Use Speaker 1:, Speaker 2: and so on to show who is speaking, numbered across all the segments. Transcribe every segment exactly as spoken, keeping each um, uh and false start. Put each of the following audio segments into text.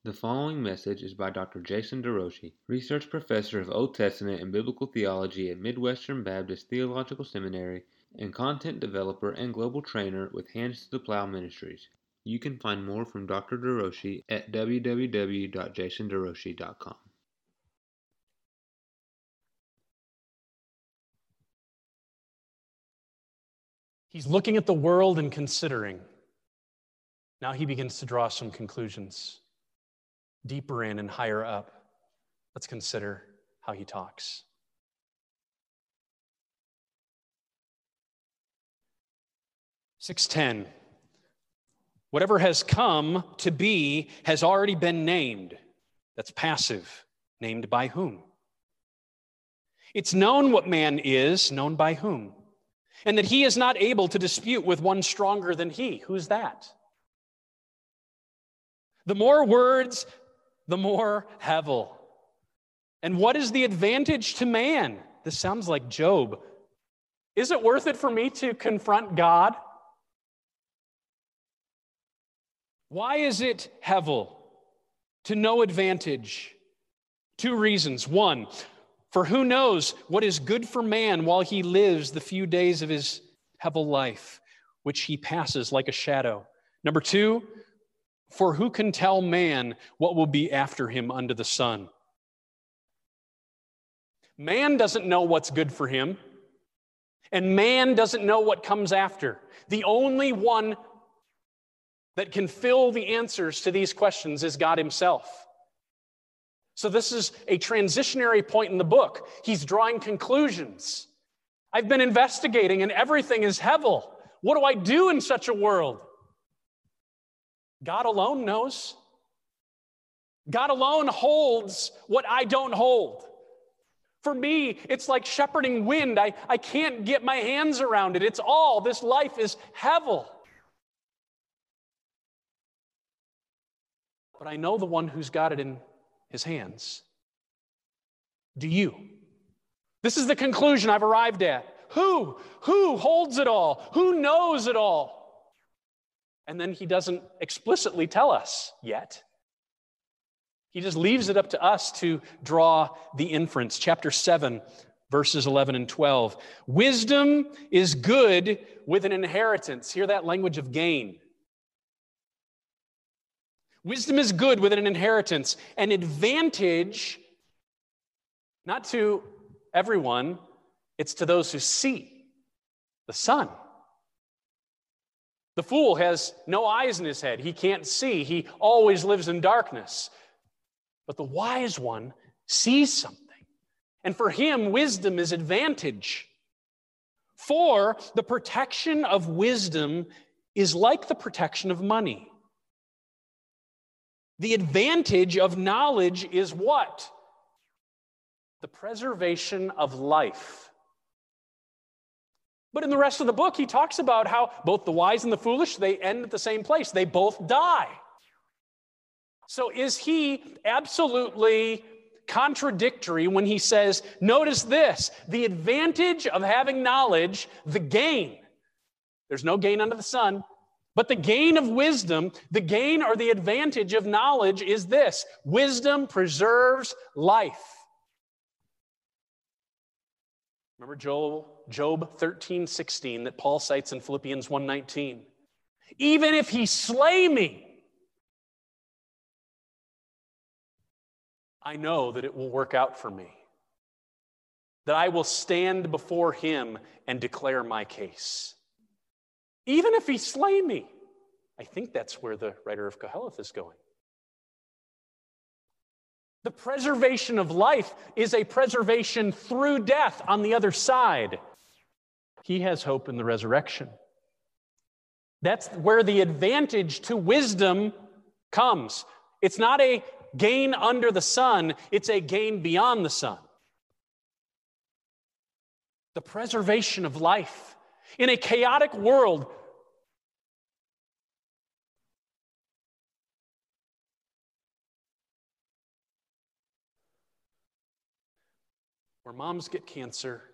Speaker 1: The following message is by Doctor Jason DeRouchie, Research Professor of Old Testament and Biblical Theology at Midwestern Baptist Theological Seminary and content developer and global trainer with Hands to the Plow Ministries. You can find more from Doctor DeRouchie at w w w dot jason derouchie dot com.
Speaker 2: He's looking at the world and considering. Now he begins to draw some conclusions. Deeper in and higher up, let's consider how he talks. six ten. Whatever has come to be has already been named. That's passive. Named by whom? It's known what man is, known by whom? And that he is not able to dispute with one stronger than he. Who's that? The more words, the more hevel. And what is the advantage to man? This sounds like Job. Is it worth it for me to confront God? Why is it hevel? To no advantage. Two reasons. One, for who knows what is good for man while he lives the few days of his hevel life, which he passes like a shadow. Number two, for who can tell man what will be after him under the sun? Man doesn't know what's good for him, and man doesn't know what comes after. The only one that can fill the answers to these questions is God himself. So this is a transitionary point in the book. He's drawing conclusions. I've been investigating and everything is hevel. What do I do in such a world? God alone knows. God alone holds what I don't hold. For me, it's like shepherding wind. I, I can't get my hands around it. It's all, this life is hevel. But I know the one who's got it in his hands. Do you? This is the conclusion I've arrived at. Who? Who holds it all? Who knows it all? And then he doesn't explicitly tell us yet. He just leaves it up to us to draw the inference. Chapter seven, verses eleven and twelve. Wisdom is good with an inheritance. Hear that language of gain. Wisdom is good with an inheritance, an advantage, not to everyone, it's to those who see the sun. The fool has no eyes in his head. He can't see. He always lives in darkness. But the wise one sees something. And for him, wisdom is advantage. For the protection of wisdom is like the protection of money. The advantage of knowledge is what? The preservation of life. But in the rest of the book, he talks about how both the wise and the foolish, they end at the same place. They both die. So is he absolutely contradictory when he says, notice this, the advantage of having knowledge, the gain. There's no gain under the sun. But the gain of wisdom, the gain or the advantage of knowledge is this: wisdom preserves life. Remember Job, Job thirteen sixteen that Paul cites in Philippians one nineteen. Even if he slay me, I know that it will work out for me, that I will stand before him and declare my case. Even if he slay me. I think that's where the writer of Koheleth is going. The preservation of life is a preservation through death on the other side. He has hope in the resurrection. That's where the advantage to wisdom comes. It's not a gain under the sun, it's a gain beyond the sun. The preservation of life. In a chaotic world, where moms get cancer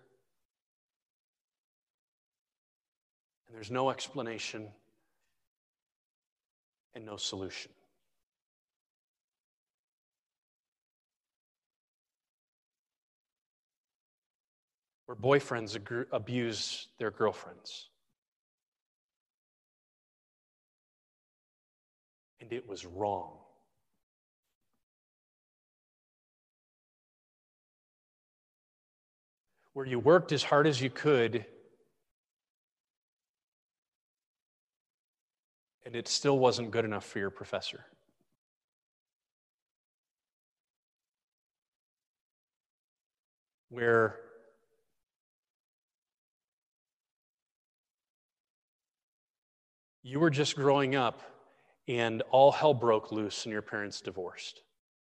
Speaker 2: and there's no explanation and no solution. where boyfriends ag- abuse their girlfriends. And it was wrong. Where you worked as hard as you could, and it still wasn't good enough for your professor. Where you were just growing up and all hell broke loose and your parents divorced.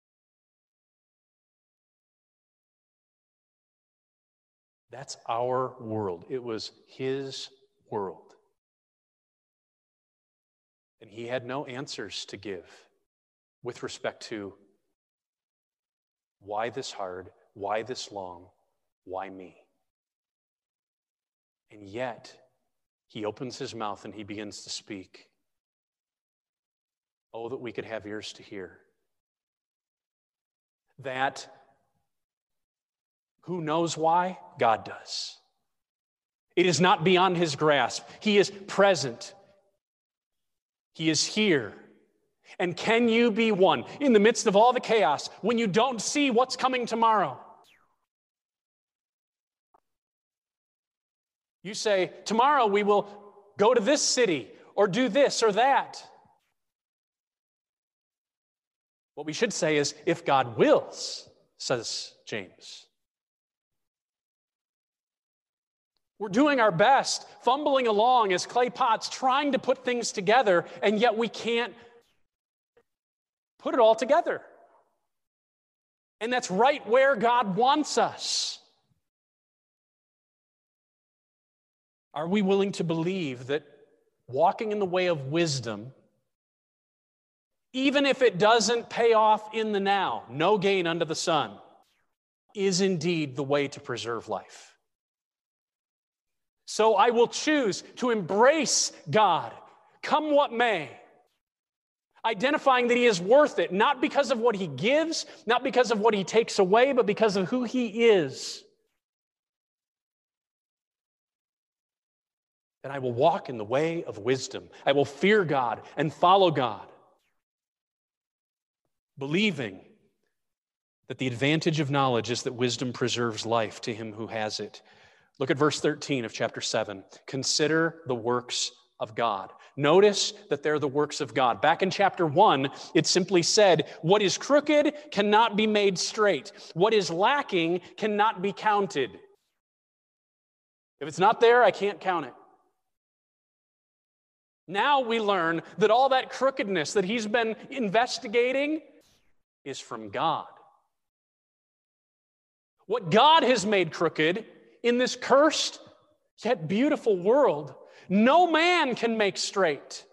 Speaker 2: That's our world. It was his world. And he had no answers to give with respect to why this hard, why this long, why me? And yet, he opens his mouth and he begins to speak. Oh, that we could have ears to hear. That, who knows why? God does. It is not beyond his grasp. He is present. He is here. And can you be one in the midst of all the chaos when you don't see what's coming tomorrow? You say, tomorrow we will go to this city or do this or that. What we should say is, if God wills, says James. We're doing our best, fumbling along as clay pots, trying to put things together, and yet we can't put it all together. And that's right where God wants us. Are we willing to believe that walking in the way of wisdom, even if it doesn't pay off in the now, no gain under the sun, is indeed the way to preserve life? So I will choose to embrace God, come what may, identifying that he is worth it, not because of what he gives, not because of what he takes away, but because of who he is. And I will walk in the way of wisdom. I will fear God and follow God, believing that the advantage of knowledge is that wisdom preserves life to him who has it. Look at verse thirteen of chapter seven. Consider the works of God. Notice that they're the works of God. Back in chapter one, it simply said, what is crooked cannot be made straight. What is lacking cannot be counted. If it's not there, I can't count it. Now we learn that all that crookedness that he's been investigating is from God. What God has made crooked in this cursed yet beautiful world, no man can make straight.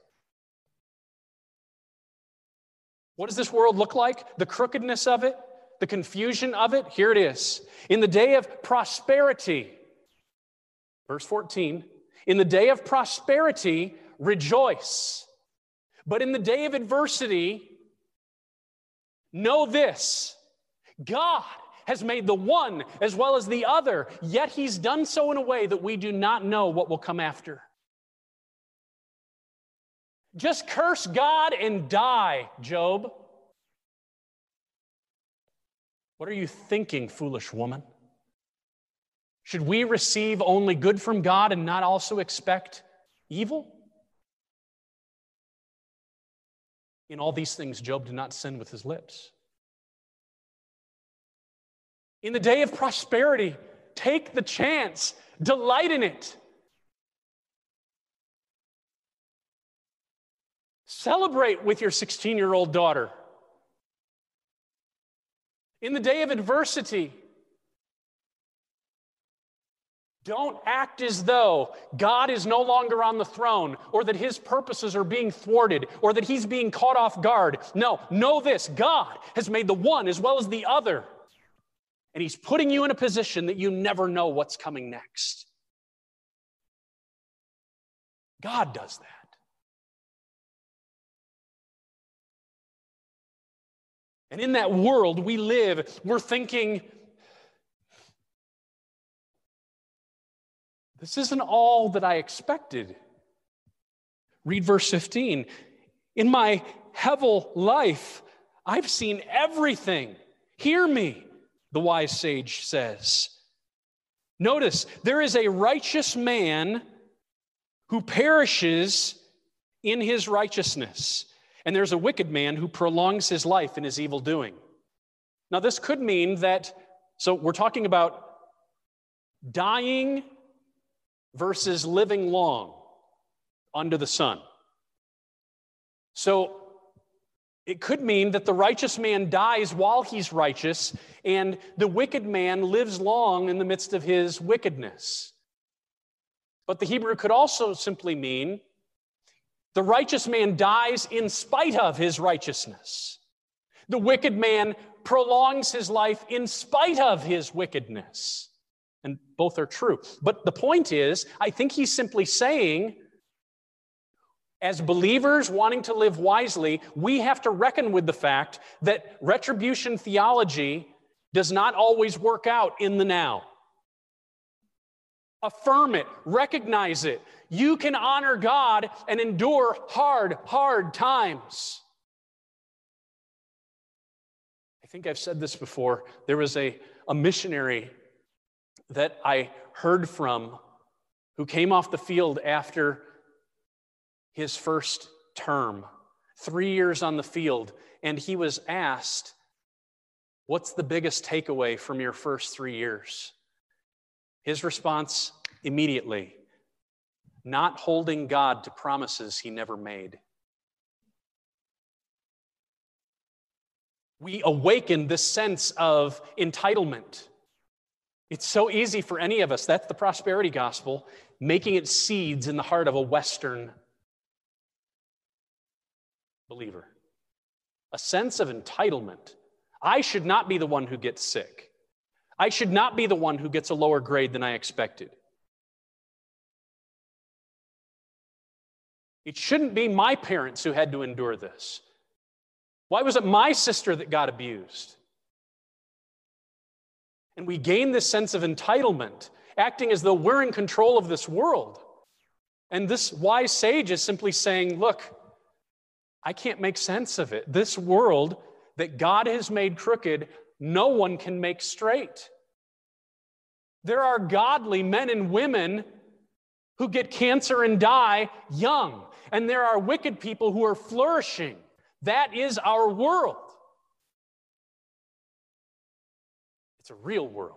Speaker 2: What does this world look like? The crookedness of it, the confusion of it? Here it is. In the day of prosperity, verse fourteen, in the day of prosperity, rejoice. But in the day of adversity, know this: God has made the one as well as the other, yet he's done so in a way that we do not know what will come after. Just curse God and die, Job. What are you thinking, foolish woman? Should we receive only good from God and not also expect evil? In all these things, Job did not sin with his lips. In the day of prosperity, take the chance, delight in it. Celebrate with your sixteen-year-old daughter. In the day of adversity, don't act as though God is no longer on the throne, or that his purposes are being thwarted, or that he's being caught off guard. No, know this: God has made the one as well as the other. And he's putting you in a position that you never know what's coming next. God does that. And in that world we live, we're thinking, This isn't all that I expected. Read verse fifteen. In my hevel life, I've seen everything. Hear me, the wise sage says. Notice, there is a righteous man who perishes in his righteousness, and there's a wicked man who prolongs his life in his evil doing. Now, this could mean that, so we're talking about dying versus living long under the sun. So it could mean that the righteous man dies while he's righteous, and the wicked man lives long in the midst of his wickedness. But the Hebrew could also simply mean the righteous man dies in spite of his righteousness. The wicked man prolongs his life in spite of his wickedness. And both are true. But the point is, I think he's simply saying, as believers wanting to live wisely, we have to reckon with the fact that retribution theology does not always work out in the now. Affirm it, recognize it. You can honor God and endure hard, hard times. I think I've said this before. There was a, a missionary that I heard from who came off the field after his first term, three years on the field, and he was asked, what's the biggest takeaway from your first three years? His response immediately, not holding God to promises he never made. We awaken this sense of entitlement. It's so easy for any of us, that's the prosperity gospel, making it seeds in the heart of a Western believer. A sense of entitlement. I should not be the one who gets sick. I should not be the one who gets a lower grade than I expected. It shouldn't be my parents who had to endure this. Why was it my sister that got abused? And we gain this sense of entitlement, acting as though we're in control of this world. And this wise sage is simply saying, look, I can't make sense of it. This world that God has made crooked, no one can make straight. There are godly men and women who get cancer and die young, and there are wicked people who are flourishing. That is our world. It's a real world.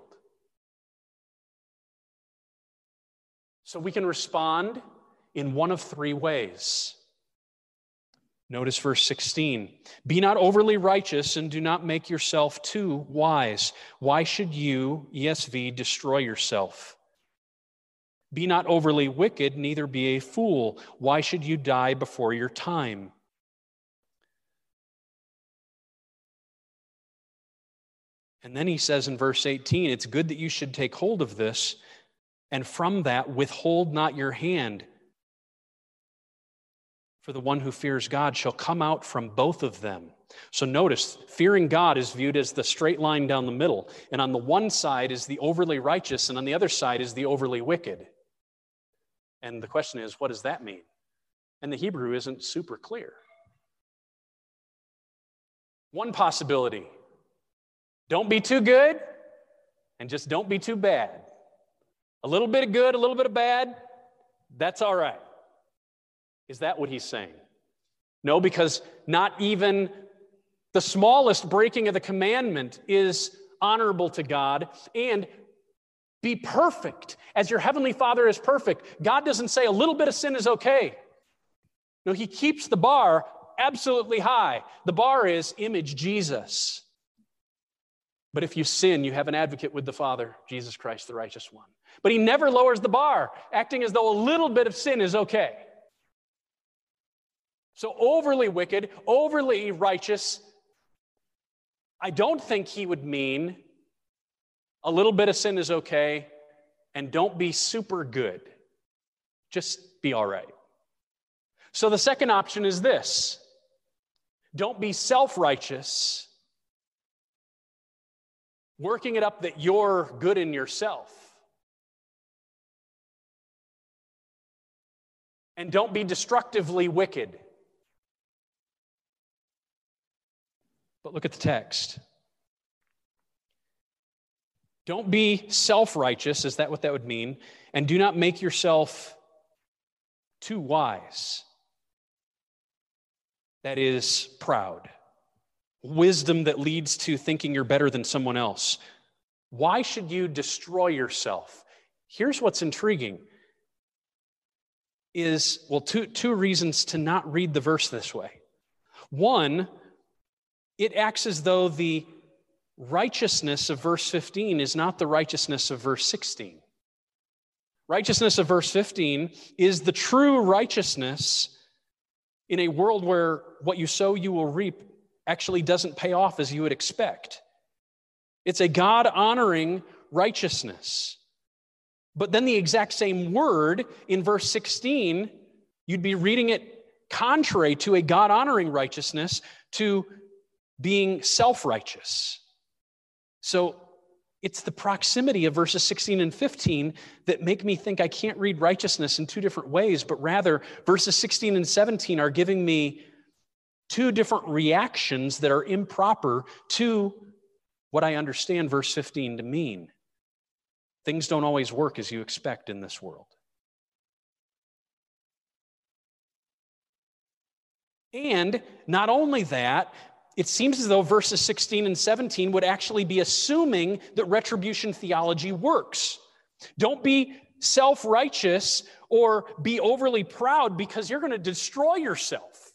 Speaker 2: So we can respond in one of three ways. Notice verse sixteen. Be not overly righteous and do not make yourself too wise. Why should you, E S V, destroy yourself? Be not overly wicked, neither be a fool. Why should you die before your time? And then he says in verse eighteen, it's good that you should take hold of this, and from that withhold not your hand. For the one who fears God shall come out from both of them. So notice, fearing God is viewed as the straight line down the middle. And on the one side is the overly righteous, and on the other side is the overly wicked. And the question is, what does that mean? And the Hebrew isn't super clear. One possibility, don't be too good, and just don't be too bad. A little bit of good, a little bit of bad, that's all right. Is that what he's saying? No, because not even the smallest breaking of the commandment is honorable to God. And be perfect as your heavenly Father is perfect. God doesn't say a little bit of sin is okay. No, he keeps the bar absolutely high. The bar is image Jesus. But if you sin, you have an advocate with the Father, Jesus Christ, the righteous one. But he never lowers the bar, acting as though a little bit of sin is okay. So overly wicked, overly righteous, I don't think he would mean a little bit of sin is okay and don't be super good. Just be all right. So the second option is this. Don't be self-righteous, working it up that you're good in yourself. And don't be destructively wicked. But look at the text. Don't be self-righteous, is that what that would mean? And do not make yourself too wise. That is proud. Wisdom that leads to thinking you're better than someone else. Why should you destroy yourself? Here's what's intriguing. Is, well, two, two reasons to not read the verse this way. One, it acts as though the righteousness of verse fifteen is not the righteousness of verse sixteen. Righteousness of verse fifteen is the true righteousness in a world where what you sow you will reap actually doesn't pay off as you would expect. It's a God-honoring righteousness. But then the exact same word in verse sixteen, you'd be reading it contrary to a God-honoring righteousness, to being self-righteous. So it's the proximity of verses sixteen and fifteen that make me think I can't read righteousness in two different ways, but rather verses sixteen and seventeen are giving me two different reactions that are improper to what I understand verse fifteen to mean. Things don't always work as you expect in this world. And not only that, it seems as though verses sixteen and seventeen would actually be assuming that retribution theology works. Don't be self-righteous or be overly proud because you're going to destroy yourself.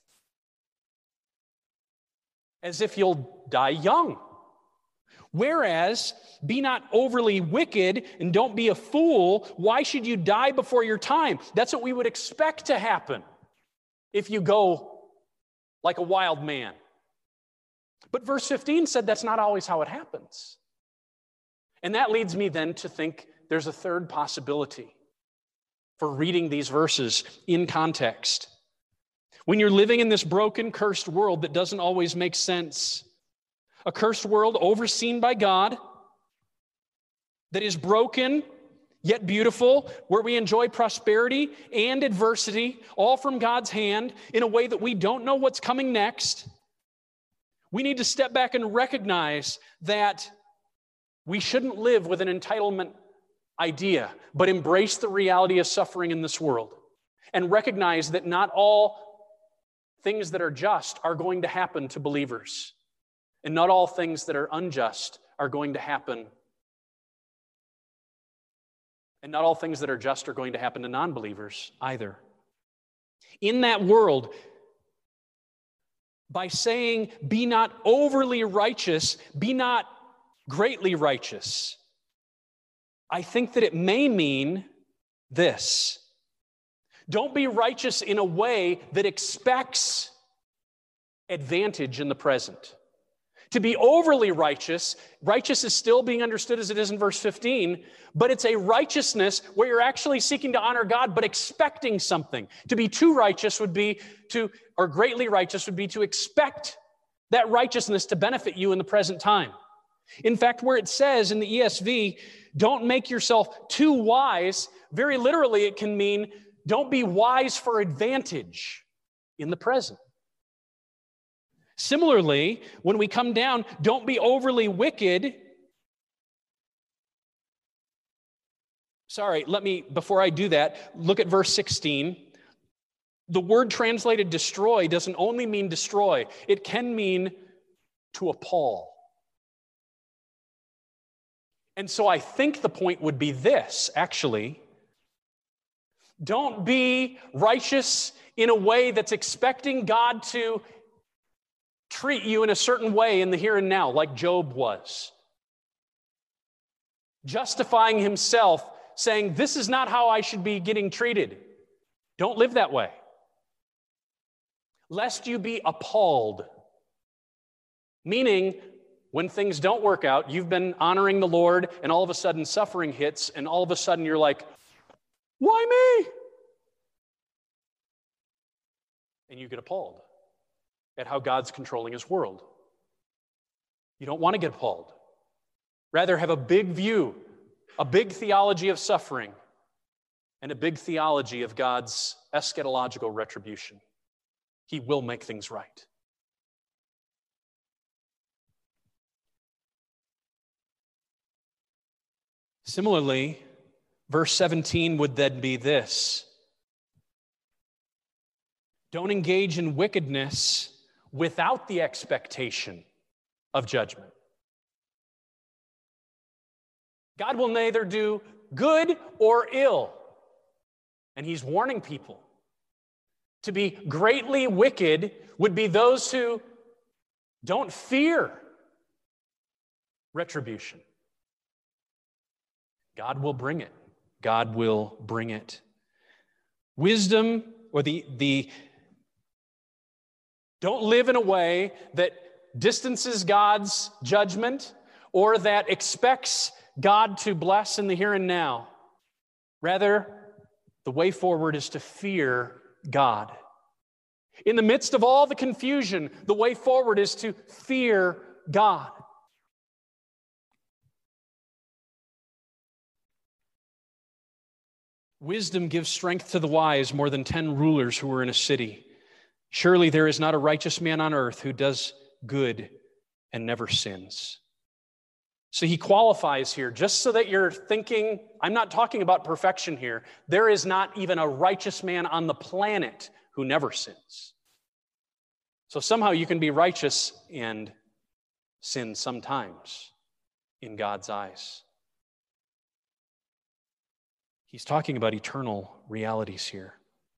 Speaker 2: As if you'll die young. Whereas, be not overly wicked and don't be a fool. Why should you die before your time? That's what we would expect to happen if you go like a wild man. But verse fifteen said that's not always how it happens. And that leads me then to think there's a third possibility for reading these verses in context. When you're living in this broken, cursed world that doesn't always make sense, a cursed world overseen by God that is broken yet beautiful, where we enjoy prosperity and adversity, all from God's hand in a way that we don't know what's coming next, we need to step back and recognize that we shouldn't live with an entitlement idea, but embrace the reality of suffering in this world and recognize that not all things that are just are going to happen to believers, and not all things that are unjust are going to happen, and not all things that are just are going to happen to non-believers either. In that world, by saying, be not overly righteous, be not greatly righteous, I think that it may mean this. Don't be righteous in a way that expects advantage in the present. To be overly righteous, righteous is still being understood as it is in verse fifteen, but it's a righteousness where you're actually seeking to honor God, but expecting something. To be too righteous would be to, or greatly righteous would be to expect that righteousness to benefit you in the present time. In fact, where it says in the E S V, don't make yourself too wise, very literally it can mean don't be wise for advantage in the present. Similarly, when we come down, don't be overly wicked. Sorry, let me, before I do that, look at verse sixteen. The word translated destroy doesn't only mean destroy, it can mean to appall. And so I think the point would be this, actually. Don't be righteous in a way that's expecting God to treat you in a certain way in the here and now, like Job was. Justifying himself, saying, this is not how I should be getting treated. Don't live that way. Lest you be appalled. Meaning, when things don't work out, you've been honoring the Lord, and all of a sudden suffering hits, and all of a sudden you're like, why me? And you get appalled at how God's controlling his world. You don't want to get appalled. Rather, have a big view, a big theology of suffering, and a big theology of God's eschatological retribution. He will make things right. Similarly, verse seventeen would then be this: don't engage in wickedness without the expectation of judgment. God will neither do good or ill. And he's warning people. To be greatly wicked would be those who don't fear retribution. God will bring it. God will bring it. Wisdom, or the, the don't live in a way that distances God's judgment or that expects God to bless in the here and now. Rather, the way forward is to fear God. In the midst of all the confusion, the way forward is to fear God. Wisdom gives strength to the wise more than ten rulers who are in a city. Surely there is not a righteous man on earth who does good and never sins. So he qualifies here, just so that you're thinking, I'm not talking about perfection here. There is not even a righteous man on the planet who never sins. So somehow you can be righteous and sin sometimes in God's eyes. He's talking about eternal realities here.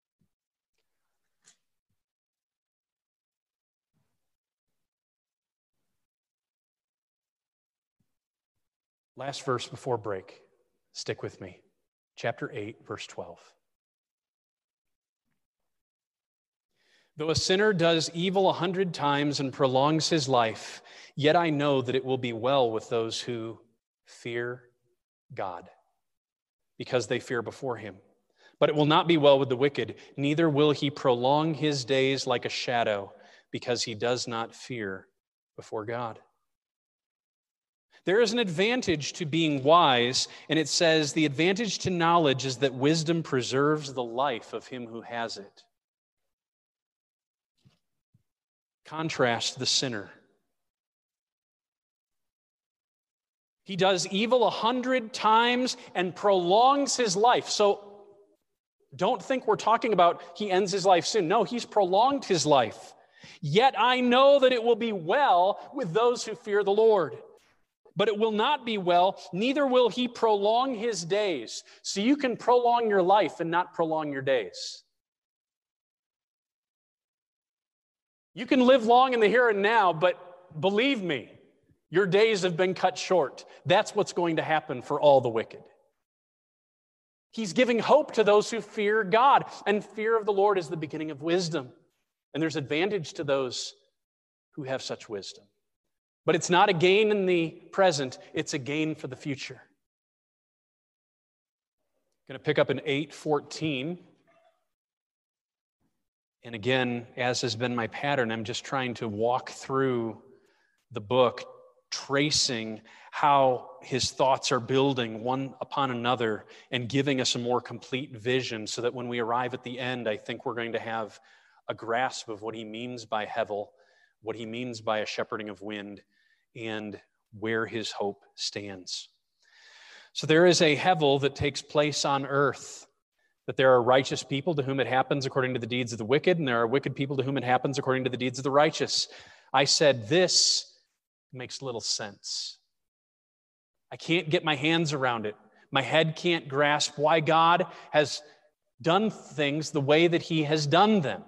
Speaker 2: Last verse before break. Stick with me. Chapter eight, verse twelve. Though a sinner does evil a hundred times and prolongs his life, yet I know that it will be well with those who fear God, because they fear before him. But it will not be well with the wicked, neither will he prolong his days like a shadow, because he does not fear before God. There is an advantage to being wise, and it says the advantage to knowledge is that wisdom preserves the life of him who has it. Contrast the sinner. He does evil a hundred times and prolongs his life. So don't think we're talking about he ends his life soon. No, he's prolonged his life. Yet I know that it will be well with those who fear the Lord. But it will not be well, neither will he prolong his days. So you can prolong your life and not prolong your days. You can live long in the here and now, but believe me, your days have been cut short. That's what's going to happen for all the wicked. He's giving hope to those who fear God, and fear of the Lord is the beginning of wisdom. And there's advantage to those who have such wisdom. But it's not a gain in the present, it's a gain for the future. I'm going to pick up in eight fourteen. And again, as has been my pattern, I'm just trying to walk through the book, tracing how his thoughts are building one upon another and giving us a more complete vision, so that when we arrive at the end, I think we're going to have a grasp of what he means by Hevel, what he means by a shepherding of wind, and where his hope stands. So there is a Hevel that takes place on earth, that there are righteous people to whom it happens according to the deeds of the wicked, and there are wicked people to whom it happens according to the deeds of the righteous. I said this makes little sense. I can't get my hands around it. My head can't grasp why God has done things the way that he has done them.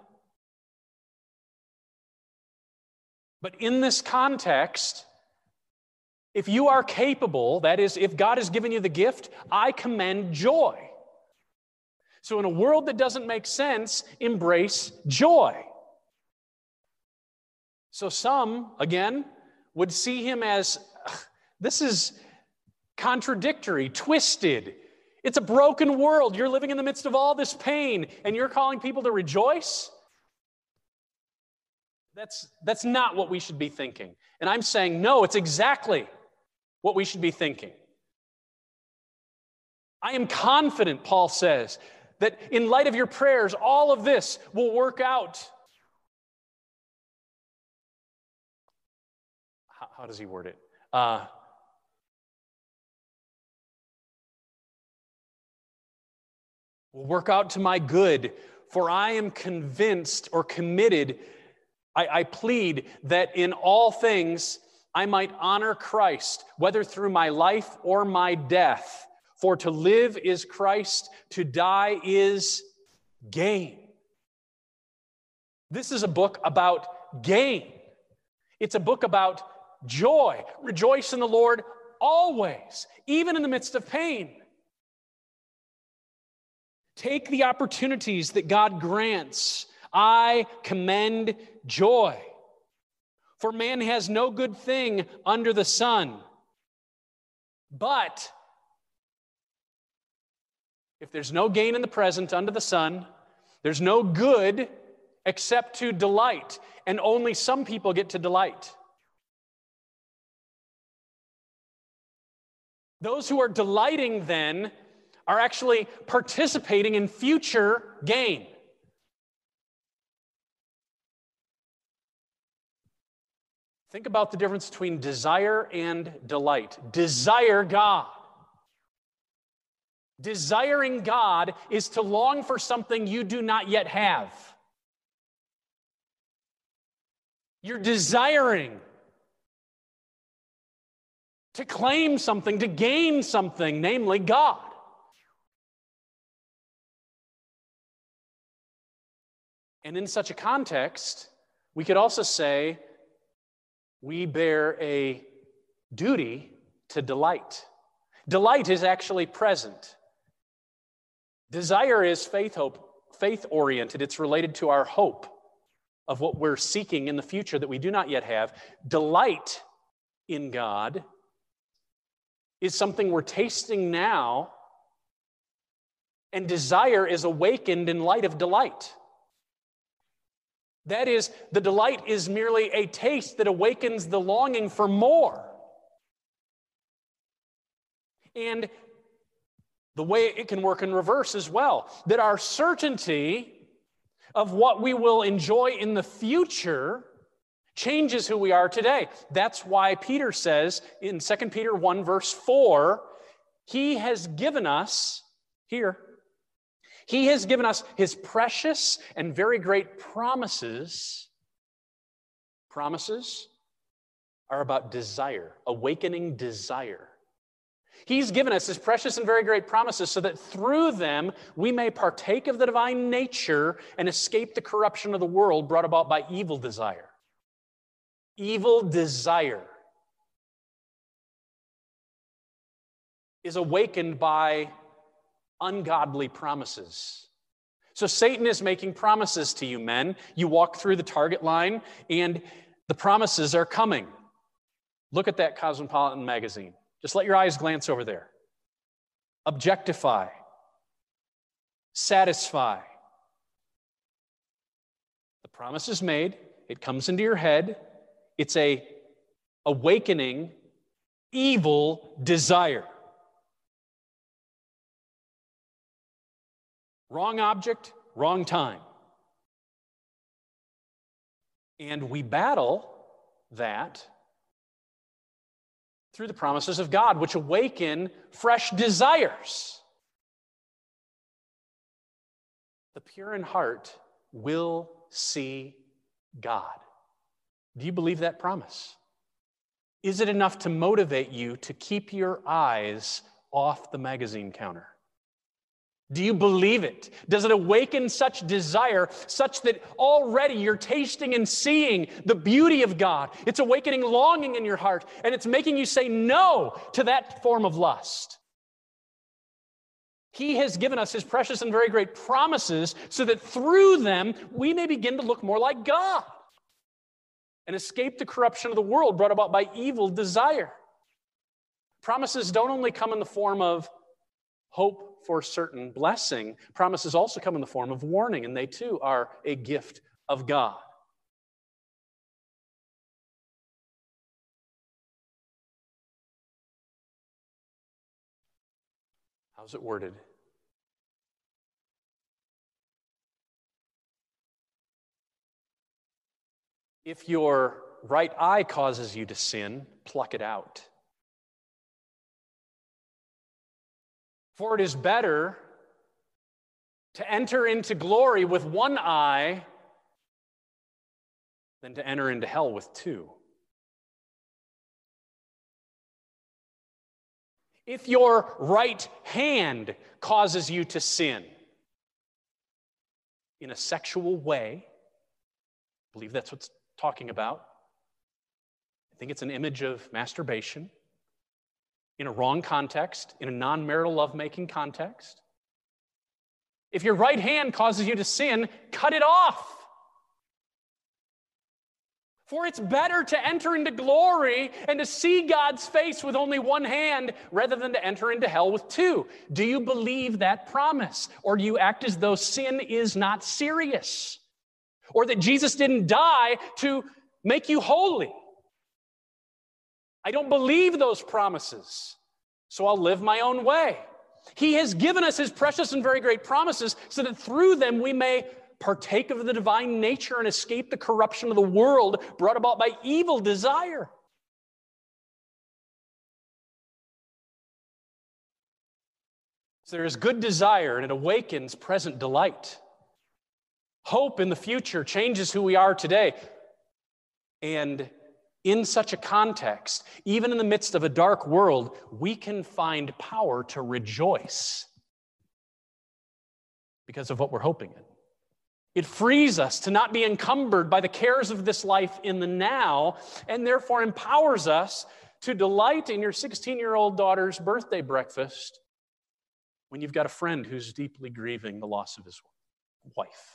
Speaker 2: But in this context, if you are capable, that is, if God has given you the gift, I commend joy. So in a world that doesn't make sense, embrace joy. So some, again, would see him as, this is contradictory, twisted. It's a broken world. You're living in the midst of all this pain, and you're calling people to rejoice? That's, that's not what we should be thinking. And I'm saying, no, it's exactly what we should be thinking. I am confident, Paul says, that in light of your prayers, all of this will work out. How, how does he word it? Uh, will work out to my good, for I am convinced or committed, I, I plead that in all things I might honor Christ, whether through my life or my death. For to live is Christ, to die is gain. This is a book about gain. It's a book about joy. Rejoice in the Lord always, even in the midst of pain. Take the opportunities that God grants. I commend joy. For man has no good thing under the sun. But if there's no gain in the present under the sun, there's no good except to delight, and only some people get to delight. Those who are delighting then are actually participating in future gain. Think about the difference between desire and delight. Desire God. Desiring God is to long for something you do not yet have. You're desiring to claim something, to gain something, namely God. And in such a context, we could also say we bear a duty to delight. Delight is actually present. Desire is faith hope, faith-oriented. It's related to our hope of what we're seeking in the future that we do not yet have. Delight in God is something we're tasting now, and desire is awakened in light of delight. That is, the delight is merely a taste that awakens the longing for more. And the way it can work in reverse as well, that our certainty of what we will enjoy in the future changes who we are today. That's why Peter says in Second Peter one, verse four, he has given us, here, he has given us his precious and very great promises. Promises are about desire, awakening desire. He's given us his precious and very great promises so that through them we may partake of the divine nature and escape the corruption of the world brought about by evil desire. Evil desire is awakened by ungodly promises. So Satan is making promises to you, men. You walk through the target line and the promises are coming. Look at that Cosmopolitan magazine. Just let your eyes glance over there. Objectify. Satisfy. The promise is made. It comes into your head. It's a awakening evil desire. Wrong object, wrong time. And we battle that through the promises of God, which awaken fresh desires. The pure in heart will see God. Do you believe that promise? Is it enough to motivate you to keep your eyes off the magazine counter? Do you believe it? Does it awaken such desire, such that already you're tasting and seeing the beauty of God? It's awakening longing in your heart, and it's making you say no to that form of lust. He has given us his precious and very great promises so that through them we may begin to look more like God and escape the corruption of the world brought about by evil desire. Promises don't only come in the form of hope for certain blessing. Promises also come in the form of warning, and they too are a gift of God. How's it worded? If your right eye causes you to sin, pluck it out. For it is better to enter into glory with one eye than to enter into hell with two. If your right hand causes you to sin in a sexual way, I believe that's what's talking about. I think it's an image of masturbation in a wrong context, in a non-marital lovemaking context. If your right hand causes you to sin, cut it off. For it's better to enter into glory and to see God's face with only one hand rather than to enter into hell with two. Do you believe that promise? Or do you act as though sin is not serious? Or that Jesus didn't die to make you holy? I don't believe those promises, so I'll live my own way. He has given us his precious and very great promises so that through them we may partake of the divine nature and escape the corruption of the world brought about by evil desire. So there is good desire, and it awakens present delight. Hope in the future changes who we are today. And in such a context, even in the midst of a dark world, we can find power to rejoice because of what we're hoping in. It frees us to not be encumbered by the cares of this life in the now, and therefore empowers us to delight in your sixteen-year-old daughter's birthday breakfast when you've got a friend who's deeply grieving the loss of his wife.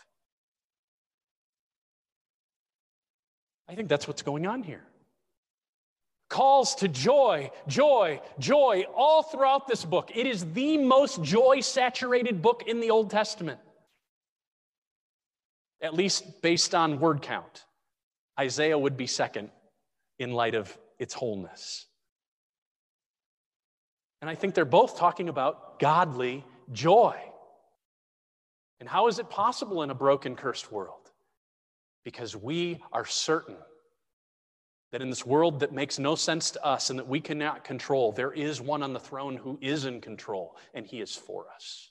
Speaker 2: I think that's what's going on here. Calls to joy, joy, joy, all throughout this book. It is the most joy-saturated book in the Old Testament, at least based on word count. Isaiah would be second in light of its wholeness. And I think they're both talking about godly joy. And how is it possible in a broken, cursed world? Because we are certain that in this world that makes no sense to us and that we cannot control, there is one on the throne who is in control, and he is for us.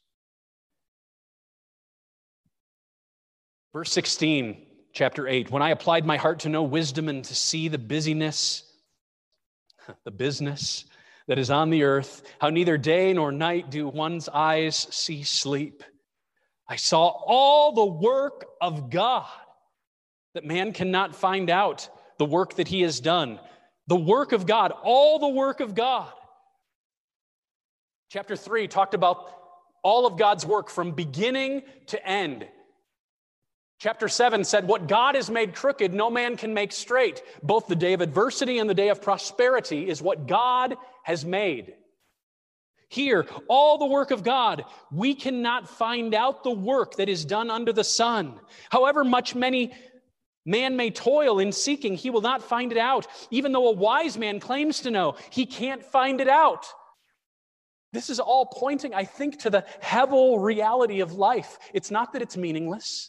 Speaker 2: Verse sixteen, chapter eight, when I applied my heart to know wisdom and to see the busyness, the business that is on the earth, how neither day nor night do one's eyes see sleep. I saw all the work of God that man cannot find out, the work that he has done. The work of God, all the work of God. Chapter three talked about all of God's work from beginning to end. Chapter seven said, what God has made crooked, no man can make straight. Both the day of adversity and the day of prosperity is what God has made. Here, all the work of God, we cannot find out the work that is done under the sun. However much many man may toil in seeking, he will not find it out. Even though a wise man claims to know, he can't find it out. This is all pointing, I think, to the hevel reality of life. It's not that it's meaningless,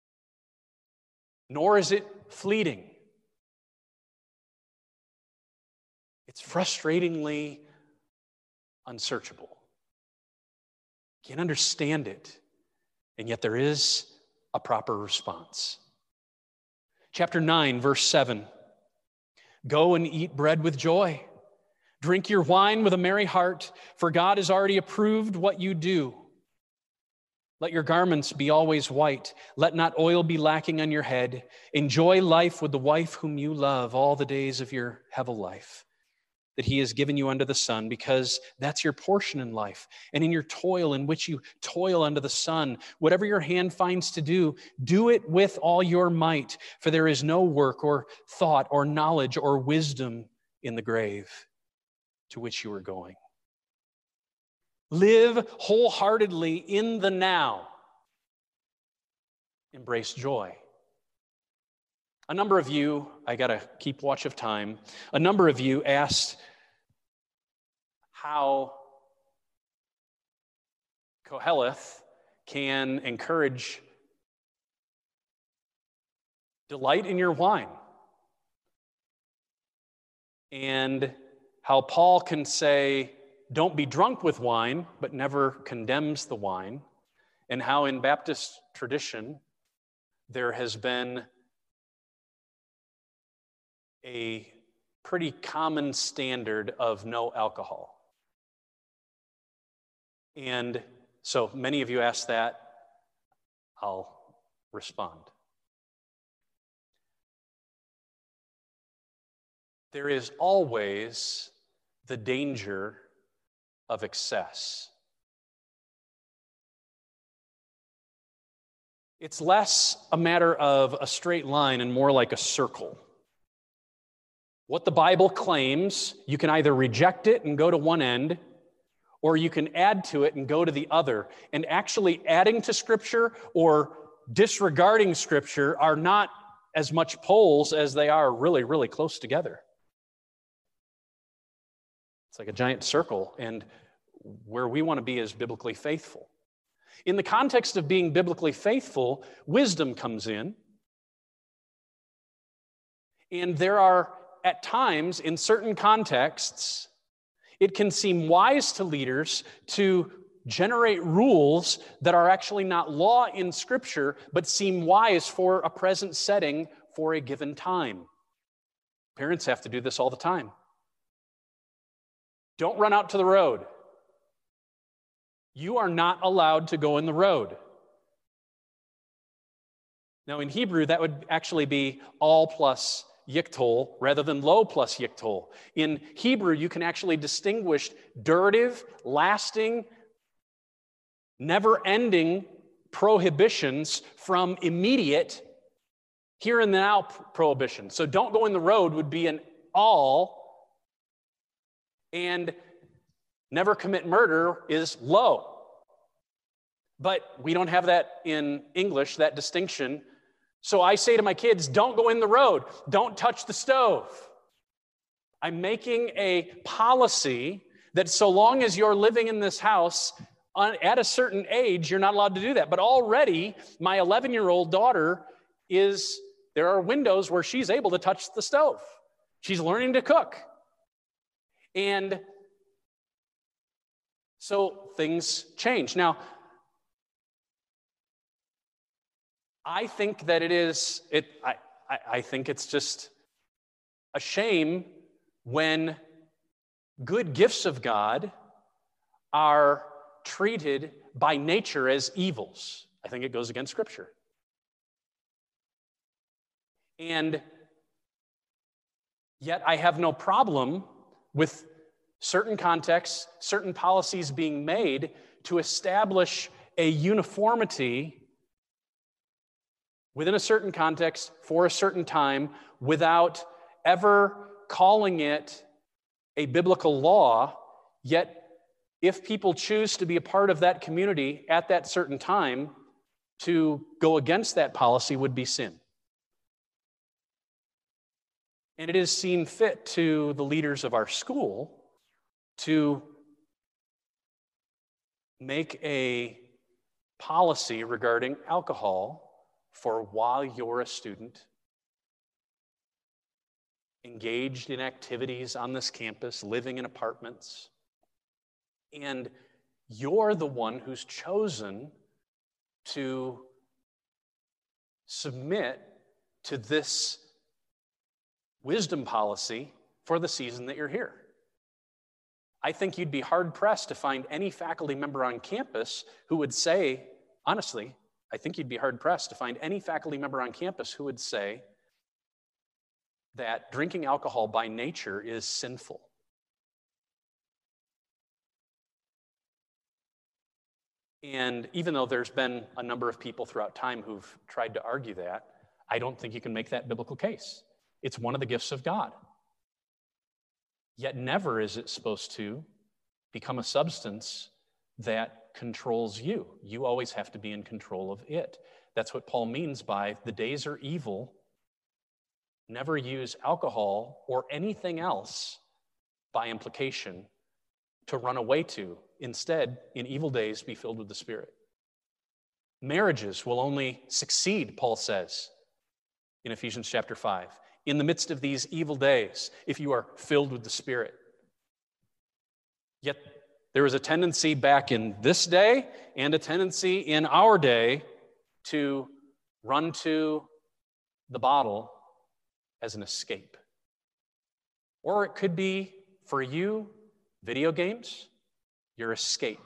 Speaker 2: nor is it fleeting. It's frustratingly unsearchable. You can't understand it, and yet there is a proper response. Chapter nine, verse seven. Go and eat bread with joy. Drink your wine with a merry heart, for God has already approved what you do. Let your garments be always white. Let not oil be lacking on your head. Enjoy life with the wife whom you love all the days of your hevel life that he has given you under the sun, because that's your portion in life. And in your toil in which you toil under the sun, whatever your hand finds to do, do it with all your might, for there is no work or thought or knowledge or wisdom in the grave to which you are going. Live wholeheartedly in the now. Embrace joy. A number of you, I got to keep watch of time, a number of you asked how Koheleth can encourage delight in your wine. And how Paul can say, don't be drunk with wine, but never condemns the wine. And how in Baptist tradition, there has been a pretty common standard of no alcohol. And so many of you asked that, I'll respond. There is always the danger of excess. It's less a matter of a straight line and more like a circle. What the Bible claims, you can either reject it and go to one end, or you can add to it and go to the other. And actually adding to Scripture or disregarding Scripture are not as much poles as they are really, really close together. It's like a giant circle, and where we want to be is biblically faithful. In the context of being biblically faithful, wisdom comes in. And there are, at times, in certain contexts, it can seem wise to leaders to generate rules that are actually not law in Scripture, but seem wise for a present setting for a given time. Parents have to do this all the time. Don't run out to the road. You are not allowed to go in the road. Now, in Hebrew, that would actually be all plus yiktol rather than lo plus yiktol. In Hebrew, you can actually distinguish durative, lasting, never-ending prohibitions from immediate here and now prohibition. So don't go in the road would be an all, and never commit murder is low. But we don't have that in English, that distinction. So I say to my kids, don't go in the road. Don't touch the stove. I'm making a policy that so long as you're living in this house, at a certain age, you're not allowed to do that. But already, my eleven-year-old daughter is, there are windows where she's able to touch the stove. She's learning to cook. And so things change. Now, I think that it is, it, I, I, I think it's just a shame when good gifts of God are treated by nature as evils. I think it goes against Scripture. And yet I have no problem with certain contexts, certain policies being made to establish a uniformity within a certain context for a certain time without ever calling it a biblical law. Yet if people choose to be a part of that community at that certain time, to go against that policy would be sin. And it is seen fit to the leaders of our school to make a policy regarding alcohol for while you're a student, engaged in activities on this campus, living in apartments, and you're the one who's chosen to submit to this wisdom policy for the season that you're here. I think you'd be hard-pressed to find any faculty member on campus who would say, honestly, I think you'd be hard-pressed to find any faculty member on campus who would say that drinking alcohol by nature is sinful. And even though there's been a number of people throughout time who've tried to argue that, I don't think you can make that biblical case. It's one of the gifts of God. Yet never is it supposed to become a substance that controls you. You always have to be in control of it. That's what Paul means by the days are evil. Never use alcohol or anything else by implication to run away to. Instead, in evil days, be filled with the Spirit. Marriages will only succeed, Paul says in Ephesians chapter five, in the midst of these evil days, if you are filled with the Spirit. Yet there is a tendency back in this day and a tendency in our day to run to the bottle as an escape. Or it could be, for you, video games, your escape.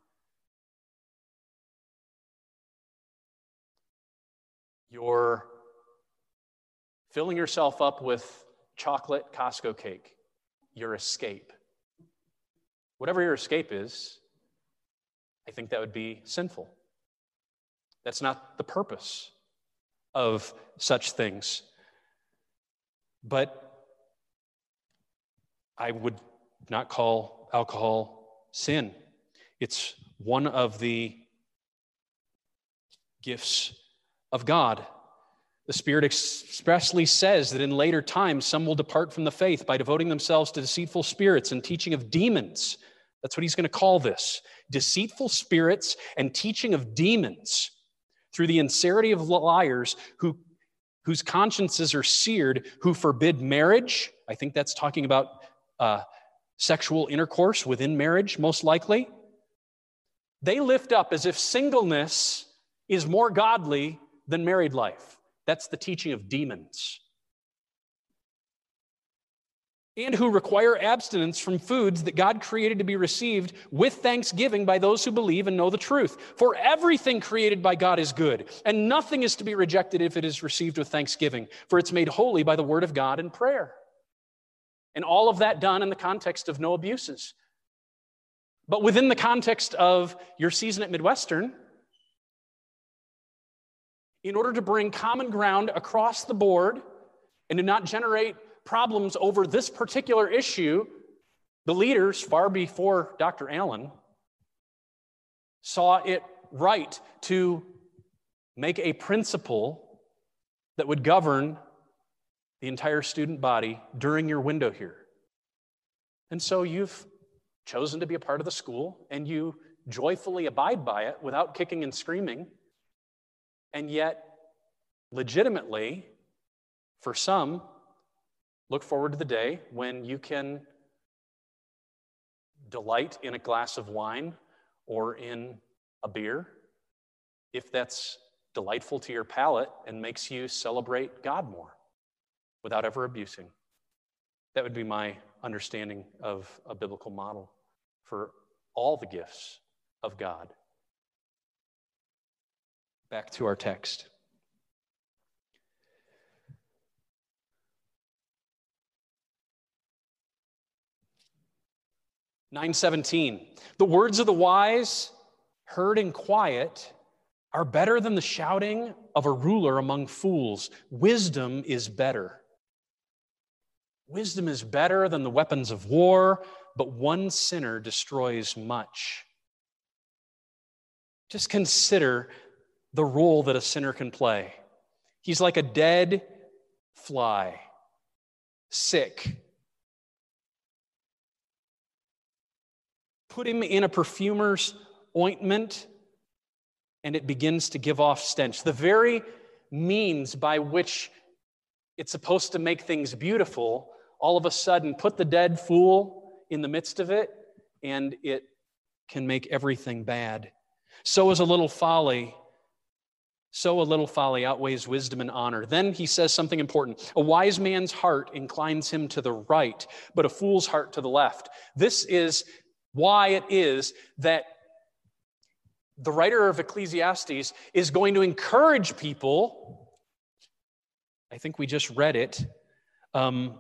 Speaker 2: You're filling yourself up with chocolate Costco cake, your escape. Whatever your escape is, I think that would be sinful. That's not the purpose of such things. But I would not call alcohol sin. It's one of the gifts of God. The Spirit expressly says that in later times, some will depart from the faith by devoting themselves to deceitful spirits and teaching of demons. That's what he's going to call this. Deceitful spirits and teaching of demons through the insincerity of liars who, whose consciences are seared, who forbid marriage. I think that's talking about uh, sexual intercourse within marriage, most likely. They lift up as if singleness is more godly than married life. That's the teaching of demons. And who require abstinence from foods that God created to be received with thanksgiving by those who believe and know the truth. For everything created by God is good, and nothing is to be rejected if it is received with thanksgiving, for it's made holy by the word of God and prayer. And all of that done in the context of no abuses. But within the context of your season at Midwestern, in order to bring common ground across the board and to not generate problems over this particular issue, the leaders, far before Doctor Allen, saw it right to make a principle that would govern the entire student body during your window here. And so you've chosen to be a part of the school, and you joyfully abide by it without kicking and screaming. And yet, legitimately, for some, look forward to the day when you can delight in a glass of wine or in a beer, if that's delightful to your palate and makes you celebrate God more without ever abusing. That would be my understanding of a biblical model for all the gifts of God. Back to our text. nine seventeen, the words of the wise, heard in quiet, are better than the shouting of a ruler among fools. Wisdom is better. Wisdom is better than the weapons of war, but one sinner destroys much. Just consider the role that a sinner can play. He's like a dead fly, sick. Put him in a perfumer's ointment, and it begins to give off stench. The very means by which it's supposed to make things beautiful, all of a sudden put the dead fool in the midst of it, and it can make everything bad. So is a little folly. So a little folly outweighs wisdom and honor. Then he says something important. A wise man's heart inclines him to the right, but a fool's heart to the left. This is why it is that the writer of Ecclesiastes is going to encourage people. I think we just read it. Um,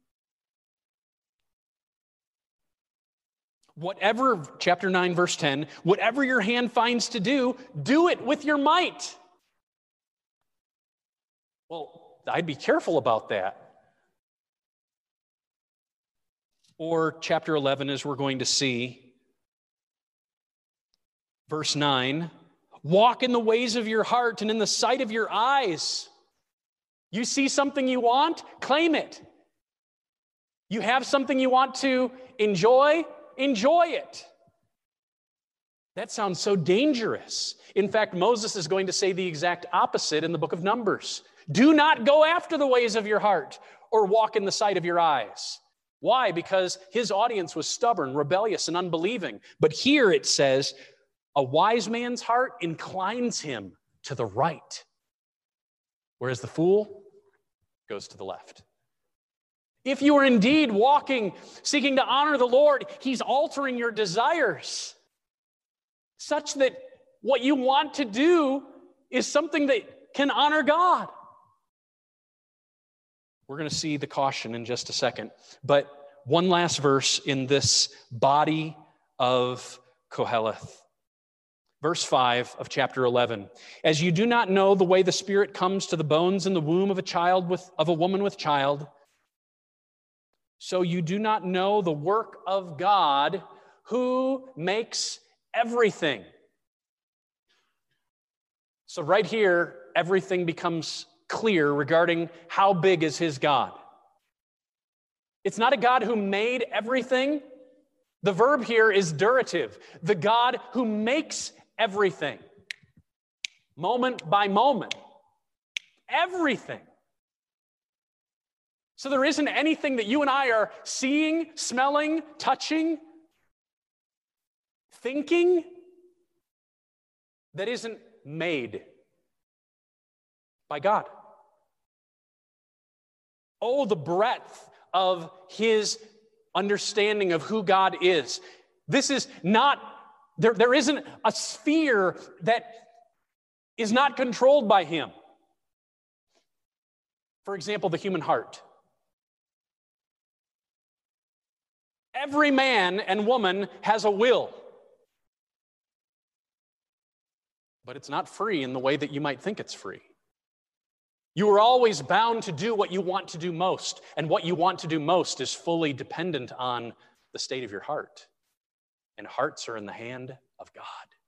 Speaker 2: whatever, chapter nine, verse ten, whatever your hand finds to do, do it with your might. Well, I'd be careful about that. Or chapter eleven, as we're going to see, verse nine, walk in the ways of your heart and in the sight of your eyes. You see something you want, claim it. You have something you want to enjoy, enjoy it. That sounds so dangerous. In fact, Moses is going to say the exact opposite in the book of Numbers. Do not go after the ways of your heart or walk in the sight of your eyes. Why? Because his audience was stubborn, rebellious, and unbelieving. But here it says, a wise man's heart inclines him to the right, whereas the fool goes to the left. If you are indeed walking, seeking to honor the Lord, he's altering your desires such that what you want to do is something that can honor God. We're going to see the caution in just a second. But one last verse in this body of Koheleth. Verse five of chapter eleven. As you do not know the way the Spirit comes to the bones in the womb of a child with, of a woman with child, so you do not know the work of God who makes everything. So right here, everything becomes clear regarding how big is his God. It's not a God who made everything. The verb here is durative. The God who makes everything. Moment by moment. Everything. So there isn't anything that you and I are seeing, smelling, touching, thinking that isn't made by God. Oh, the breadth of his understanding of who God is. This is not, there, there isn't a sphere that is not controlled by him. For example, the human heart. Every man and woman has a will. But it's not free in the way that you might think it's free. You are always bound to do what you want to do most, and what you want to do most is fully dependent on the state of your heart. And hearts are in the hand of God.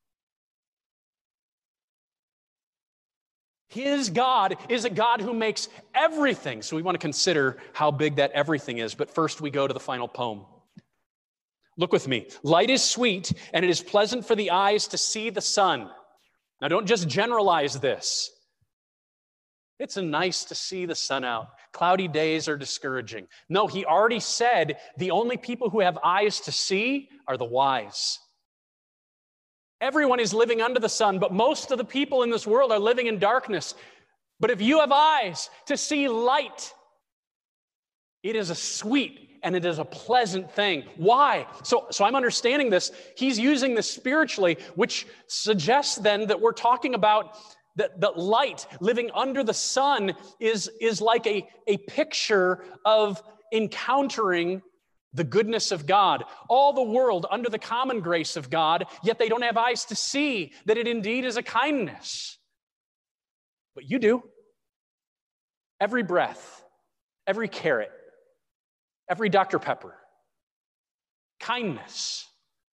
Speaker 2: His God is a God who makes everything. So we want to consider how big that everything is. But first we go to the final poem. Look with me. Light is sweet, and it is pleasant for the eyes to see the sun. Now don't just generalize this. It's nice to see the sun out. Cloudy days are discouraging. No, he already said the only people who have eyes to see are the wise. Everyone is living under the sun, but most of the people in this world are living in darkness. But if you have eyes to see light, it is a sweet and it is a pleasant thing. Why? So, so I'm understanding this. He's using this spiritually, which suggests then that we're talking about that the light living under the sun is, is like a, a picture of encountering the goodness of God. All the world under the common grace of God, yet they don't have eyes to see that it indeed is a kindness. But you do. Every breath, every carrot, every Doctor Pepper, kindness.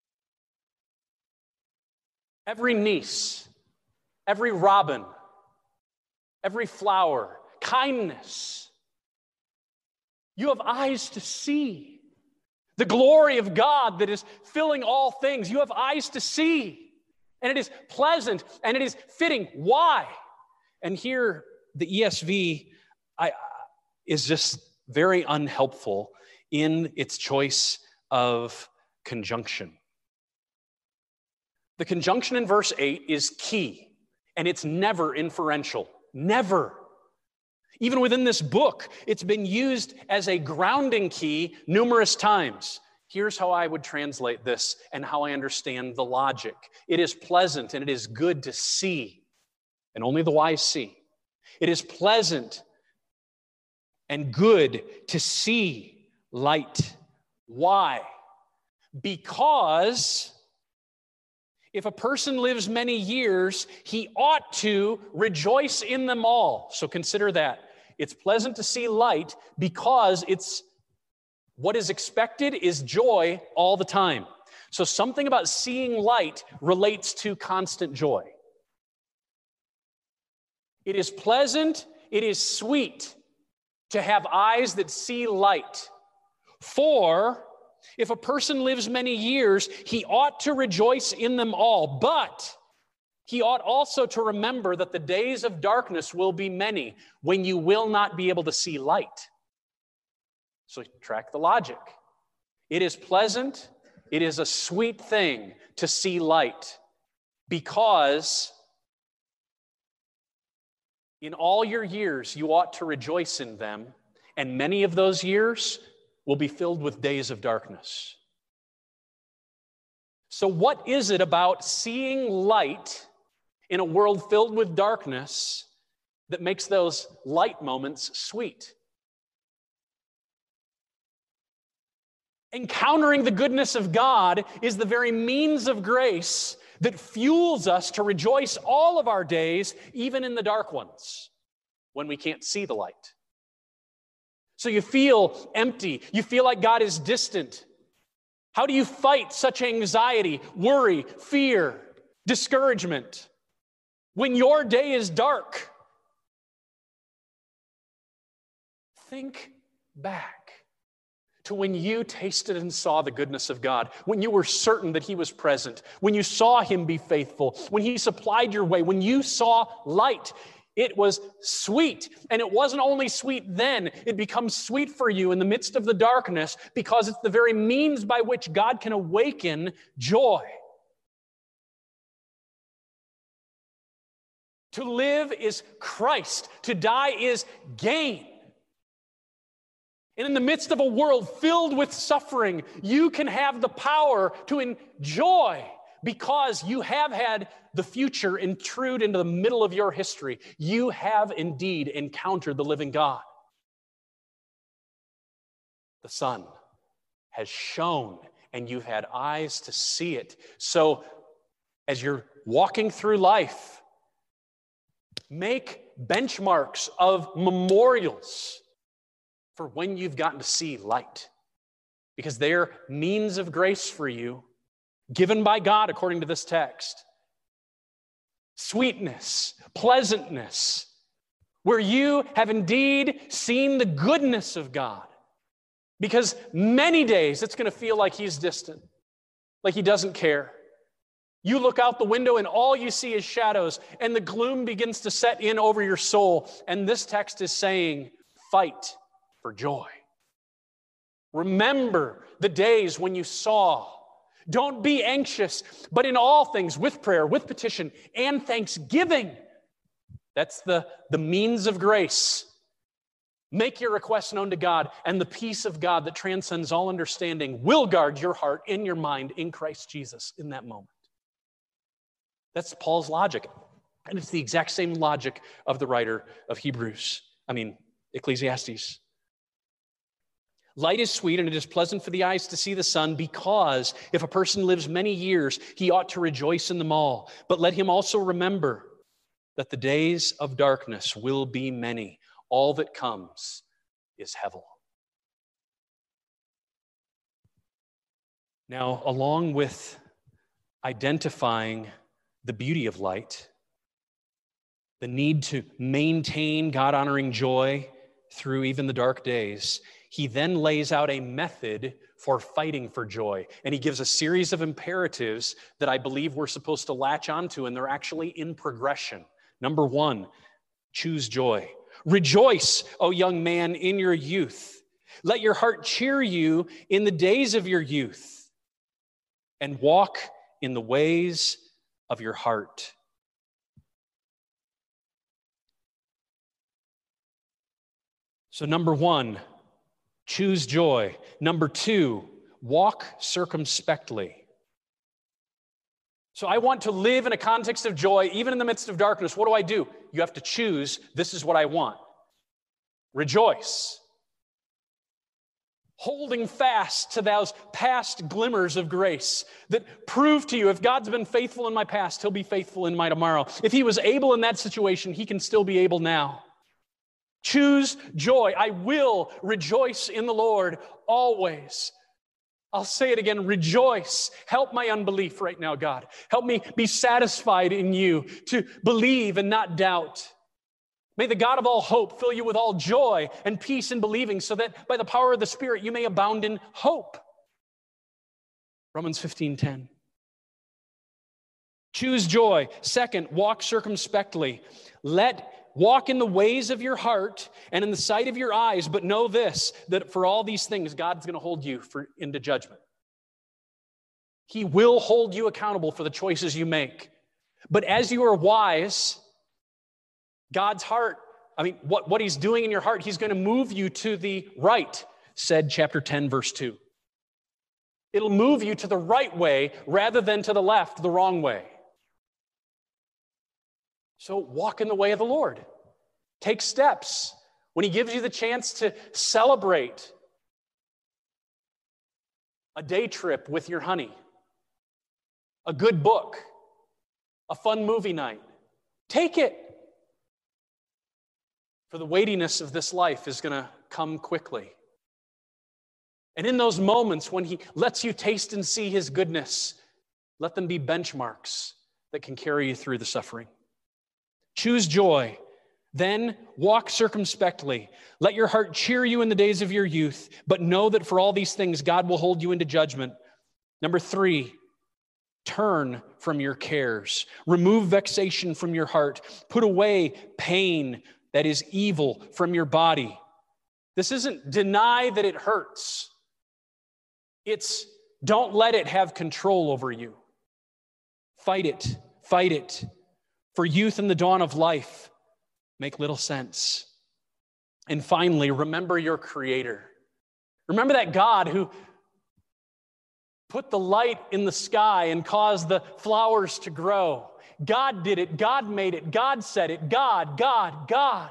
Speaker 2: Every niece, every robin, every flower, kindness. You have eyes to see the glory of God that is filling all things. You have eyes to see, and it is pleasant, and it is fitting. Why? And here, the E S V I, is just very unhelpful in its choice of conjunction. The conjunction in verse eight is key. And it's never inferential. Never. Even within this book, it's been used as a grounding key numerous times. Here's how I would translate this and how I understand the logic. It is pleasant and it is good to see, and only the wise see. It is pleasant and good to see light. Why? Because if a person lives many years, he ought to rejoice in them all. So consider that. It's pleasant to see light because it's what is expected is joy all the time. So something about seeing light relates to constant joy. It is pleasant, it is sweet to have eyes that see light. For If a person lives many years, he ought to rejoice in them all. But he ought also to remember that the days of darkness will be many when you will not be able to see light. So track the logic. It is pleasant, it is a sweet thing to see light, because in all your years you ought to rejoice in them, and many of those years will be filled with days of darkness. So what is it about seeing light in a world filled with darkness that makes those light moments sweet? Encountering the goodness of God is the very means of grace that fuels us to rejoice all of our days, even in the dark ones, when we can't see the light. So you feel empty. You feel like God is distant. How do you fight such anxiety, worry, fear, discouragement when your day is dark? Think back to when you tasted and saw the goodness of God, when you were certain that He was present, when you saw Him be faithful, when He supplied your way, when you saw light. It was sweet, and it wasn't only sweet then, it becomes sweet for you in the midst of the darkness, because it's the very means by which God can awaken joy. To live is Christ, to die is gain. And in the midst of a world filled with suffering, you can have the power to enjoy, because you have had the future intrude into the middle of your history. You have indeed encountered the living God. The sun has shone, and you've had eyes to see it. So as you're walking through life, make benchmarks of memorials for when you've gotten to see light, because they're means of grace for you, given by God according to this text. Sweetness, pleasantness, where you have indeed seen the goodness of God. Because many days it's going to feel like He's distant, like He doesn't care. You look out the window and all you see is shadows, and the gloom begins to set in over your soul. And this text is saying, fight for joy. Remember the days when you saw. Don't be anxious, but in all things, with prayer, with petition, and thanksgiving. That's the, the means of grace. Make your requests known to God, and the peace of God that transcends all understanding will guard your heart and your mind in Christ Jesus in that moment. That's Paul's logic. And it's the exact same logic of the writer of Hebrews. I mean, Ecclesiastes. Light is sweet, and it is pleasant for the eyes to see the sun, because if a person lives many years, he ought to rejoice in them all. But let him also remember that the days of darkness will be many. All that comes is hevel. Now, along with identifying the beauty of light, the need to maintain God-honoring joy through even the dark days, he then lays out a method for fighting for joy. And he gives a series of imperatives that I believe we're supposed to latch onto, and they're actually in progression. Number one, choose joy. Rejoice, O young man, in your youth. Let your heart cheer you in the days of your youth, and walk in the ways of your heart. So number one, choose joy. Number two, walk circumspectly. So I want to live in a context of joy, even in the midst of darkness. What do I do? You have to choose, this is what I want. Rejoice. Holding fast to those past glimmers of grace that prove to you, if God's been faithful in my past, He'll be faithful in my tomorrow. If He was able in that situation, He can still be able now. Choose joy. I will rejoice in the Lord always. I'll say it again, rejoice. Help my unbelief right now, God. Help me be satisfied in you, to believe and not doubt. May the God of all hope fill you with all joy and peace in believing, so that by the power of the Spirit you may abound in hope. Romans fifteen ten. Choose joy. Second, walk circumspectly. Let walk in the ways of your heart and in the sight of your eyes, but know this, that for all these things, God's going to hold you for, into judgment. He will hold you accountable for the choices you make. But as you are wise, God's heart, I mean, what, what he's doing in your heart, he's going to move you to the right, said chapter ten, verse two. It'll move you to the right way rather than to the left, the wrong way. So walk in the way of the Lord. Take steps. When he gives you the chance to celebrate a day trip with your honey, a good book, a fun movie night, take it. For the weightiness of this life is going to come quickly. And in those moments when he lets you taste and see his goodness, let them be benchmarks that can carry you through the suffering. Choose joy, then walk circumspectly. Let your heart cheer you in the days of your youth, but know that for all these things, God will hold you into judgment. Number three, turn from your cares. Remove vexation from your heart. Put away pain that is evil from your body. This isn't deny that it hurts. It's don't let it have control over you. Fight it, fight it. For youth and the dawn of life make little sense. And finally, remember your Creator. Remember that God who put the light in the sky and caused the flowers to grow. God did it. God made it. God said it. God, God, God.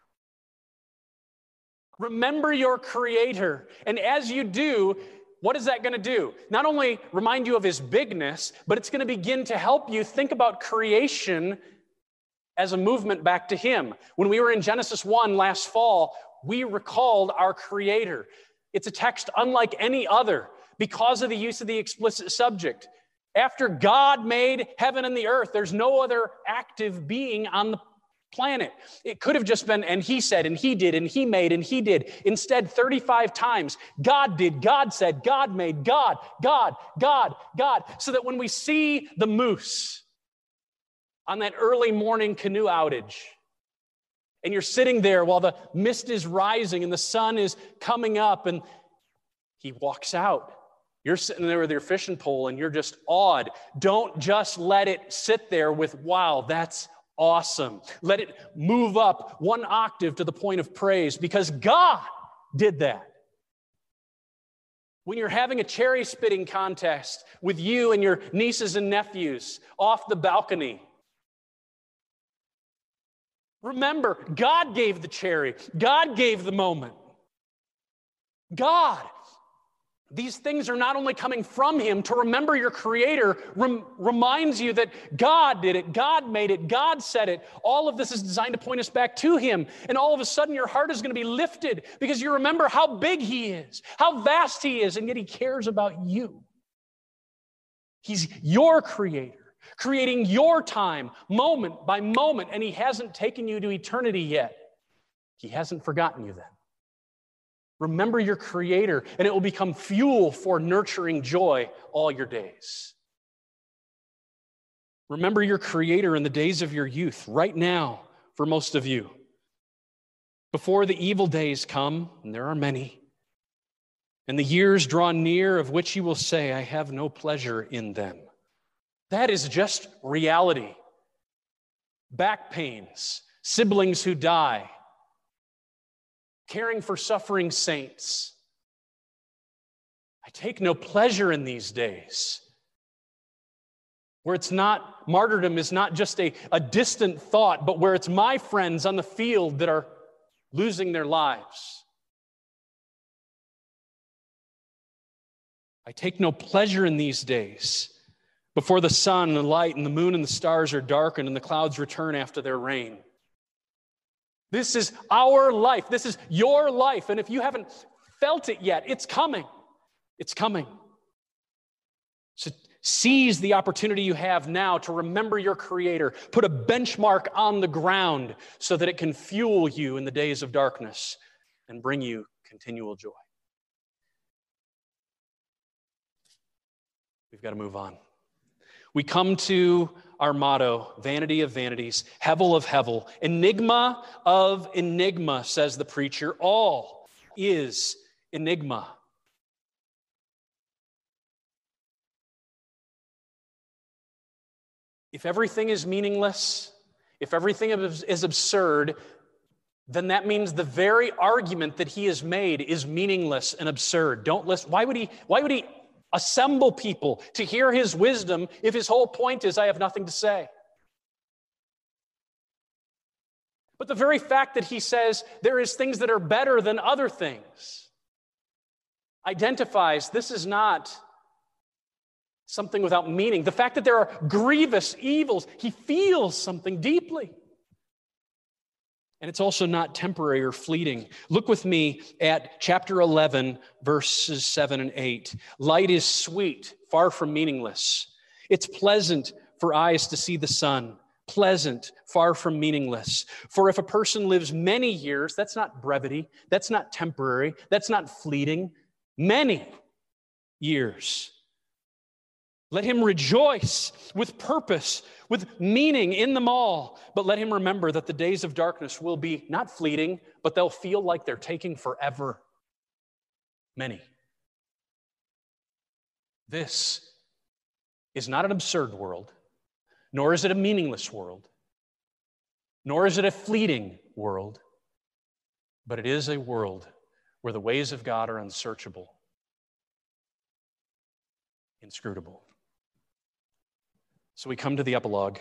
Speaker 2: Remember your Creator. And as you do, what is that going to do? Not only remind you of his bigness, but it's going to begin to help you think about creation as a movement back to him. When we were in Genesis one last fall, we recalled our Creator. It's a text unlike any other because of the use of the explicit subject. After God made heaven and the earth, there's no other active being on the planet. It could have just been, and he said, and he did, and he made, and he did. Instead, thirty-five times, God did, God said, God made, God, God, God, God. So that when we see the moose on that early morning canoe outage, and you're sitting there while the mist is rising and the sun is coming up, and he walks out. You're sitting there with your fishing pole and you're just awed. Don't just let it sit there with, wow, that's awesome. Let it move up one octave to the point of praise because God did that. When you're having a cherry spitting contest with you and your nieces and nephews off the balcony, remember, God gave the cherry. God gave the moment. God. These things are not only coming from him. To remember your Creator rem- reminds you that God did it, God made it, God said it. All of this is designed to point us back to him. And all of a sudden your heart is going to be lifted because you remember how big he is, how vast he is, and yet he cares about you. He's your Creator, creating your time, moment by moment, and he hasn't taken you to eternity yet. He hasn't forgotten you then. Remember your Creator, and it will become fuel for nurturing joy all your days. Remember your Creator in the days of your youth, right now, for most of you. Before the evil days come, and there are many, and the years draw near of which you will say, I have no pleasure in them. That is just reality. Back pains, siblings who die, caring for suffering saints. I take no pleasure in these days. Where it's not, martyrdom is not just a, a distant thought, but where it's my friends on the field that are losing their lives. I take no pleasure in these days before the sun and the light and the moon and the stars are darkened and the clouds return after their rain. This is our life. This is your life. And if you haven't felt it yet, it's coming. It's coming. So seize the opportunity you have now to remember your Creator. Put a benchmark on the ground so that it can fuel you in the days of darkness and bring you continual joy. We've got to move on. We come to our motto, vanity of vanities, hevel of hevel, enigma of enigma, says the preacher. All is enigma. If everything is meaningless, if everything is, is absurd, then that means the very argument that he has made is meaningless and absurd. Don't listen. Why would he, why would he assemble people to hear his wisdom if his whole point is, I have nothing to say? But the very fact that he says there is things that are better than other things identifies this is not something without meaning. The fact that there are grievous evils, he feels something deeply. And it's also not temporary or fleeting. Look with me at chapter eleven, verses seven and eight. Light is sweet, far from meaningless. It's pleasant for eyes to see the sun. Pleasant, far from meaningless. For if a person lives many years, that's not brevity, that's not temporary, that's not fleeting. Many years. Let him rejoice with purpose, with meaning in them all. But let him remember that the days of darkness will be not fleeting, but they'll feel like they're taking forever. Many. This is not an absurd world, nor is it a meaningless world, nor is it a fleeting world, but it is a world where the ways of God are unsearchable, inscrutable. So we come to the epilogue.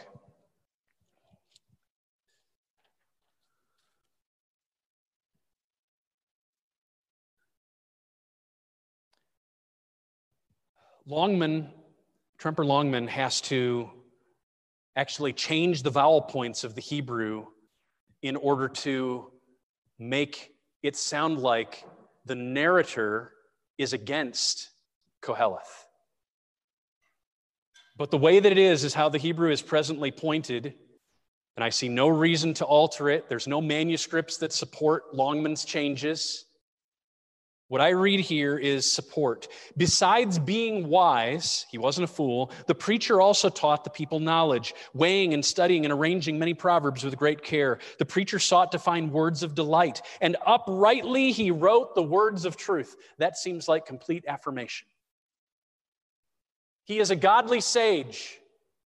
Speaker 2: Longman, Tremper Longman has to actually change the vowel points of the Hebrew in order to make it sound like the narrator is against Koheleth. But the way that it is, is how the Hebrew is presently pointed, and I see no reason to alter it. There's no manuscripts that support Longman's changes. What I read here is support. Besides being wise, he wasn't a fool, the preacher also taught the people knowledge, weighing and studying and arranging many proverbs with great care. The preacher sought to find words of delight, and uprightly he wrote the words of truth. That seems like complete affirmation. He is a godly sage,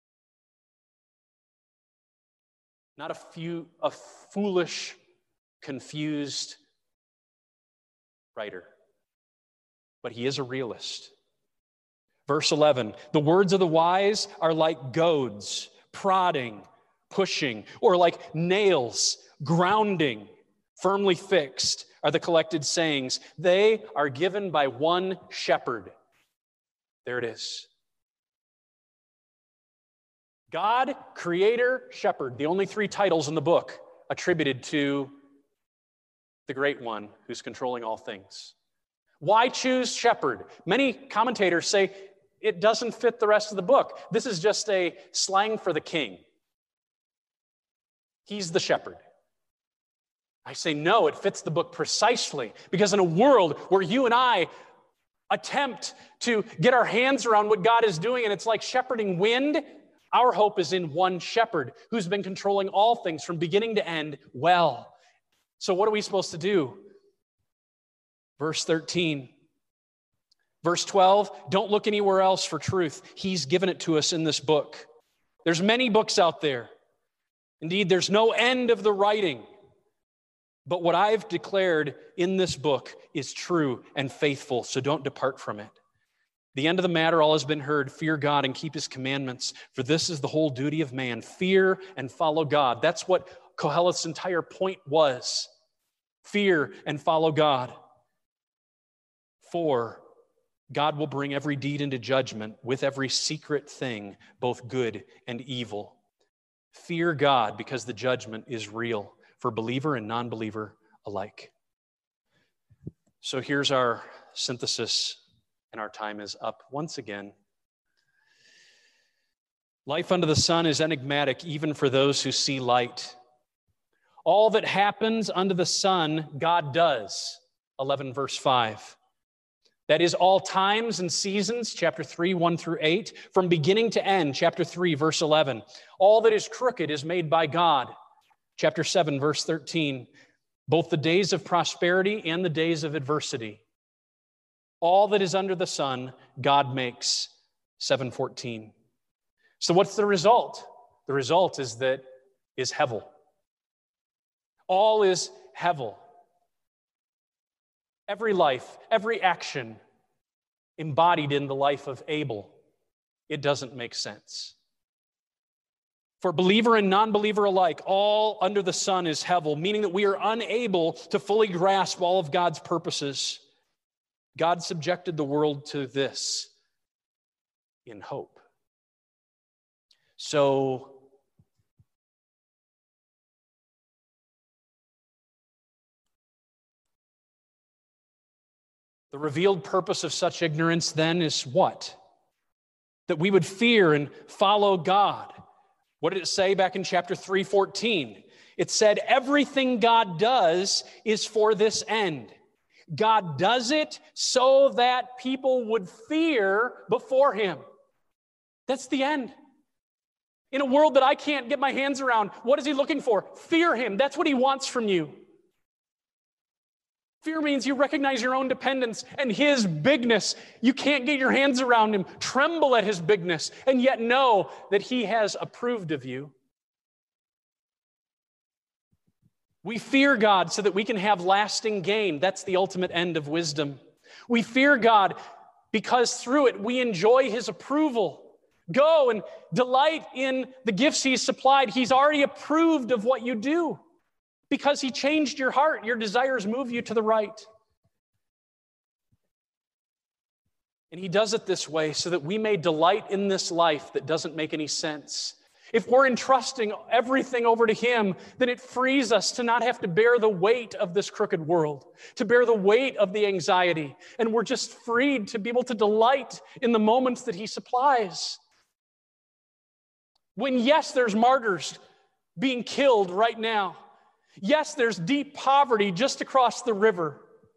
Speaker 2: not a, few, a foolish, confused writer, but he is a realist. Verse eleven, the words of the wise are like goads, prodding, pushing, or like nails, grounding, firmly fixed are the collected sayings. They are given by one shepherd. There it is. God, Creator, Shepherd, the only three titles in the book attributed to the Great One who's controlling all things. Why choose Shepherd? Many commentators say it doesn't fit the rest of the book. This is just a slang for the king. He's the shepherd. I say no, it fits the book precisely, because in a world where you and I attempt to get our hands around what God is doing, and it's like shepherding wind, our hope is in one shepherd who's been controlling all things from beginning to end well. So what are we supposed to do? Verse thirteen. Verse twelve, don't look anywhere else for truth. He's given it to us in this book. There's many books out there. Indeed, there's no end of the writing. But what I've declared in this book is true and faithful, so don't depart from it. The end of the matter, all has been heard. Fear God and keep his commandments, for this is the whole duty of man. Fear and follow God. That's what Koheleth's entire point was. Fear and follow God. For God will bring every deed into judgment with every secret thing, both good and evil. Fear God, because the judgment is real for believer and non-believer alike. So here's our synthesis. And our time is up once again. Life under the sun is enigmatic even for those who see light. All that happens under the sun, God does. eleven verse five. That is all times and seasons, chapter three, one through eight, from beginning to end, chapter three, verse eleven. All that is crooked is made by God, chapter seven, verse thirteen. Both the days of prosperity and the days of adversity. All that is under the sun, God makes, seven fourteen. So what's the result? The result is that is Hevel. All is Hevel. Every life, every action embodied in the life of Abel, it doesn't make sense. For believer and non-believer alike, all under the sun is Hevel, meaning that we are unable to fully grasp all of God's purposes. God subjected the world to this in hope. So, the revealed purpose of such ignorance then is what? That we would fear and follow God. What did it say back in chapter three fourteen? It said everything God does is for this end. God does it so that people would fear before him. That's the end. In a world that I can't get my hands around, what is he looking for? Fear him. That's what he wants from you. Fear means you recognize your own dependence and his bigness. You can't get your hands around him. Tremble at his bigness, and yet know that he has approved of you. We fear God so that we can have lasting gain. That's the ultimate end of wisdom. We fear God because through it we enjoy his approval. Go and delight in the gifts he's supplied. He's already approved of what you do. Because he changed your heart, your desires move you to the right. And he does it this way so that we may delight in this life that doesn't make any sense. If we're entrusting everything over to him, then it frees us to not have to bear the weight of this crooked world, to bear the weight of the anxiety. And we're just freed to be able to delight in the moments that he supplies. When, yes, there's martyrs being killed right now. Yes, there's deep poverty just across the river.